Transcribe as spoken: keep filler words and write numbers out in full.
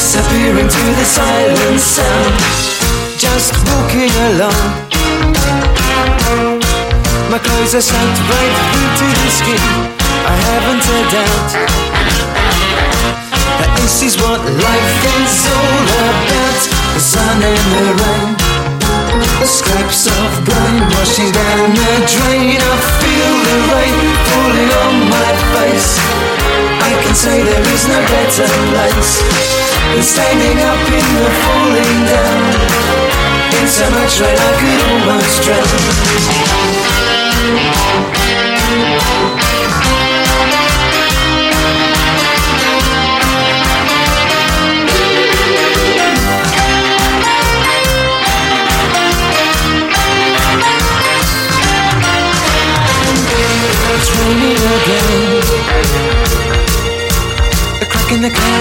disappearing to the silent sound. Just walking along. My clothes are soaked right through to the skin. I haven't a doubt that this is what life is all about. The sun and the rain, the scraps of brain washing down the drain. I feel the rain falling on my face. I can say there is no better place than standing up in the falling down. In so much rain I could almost drown.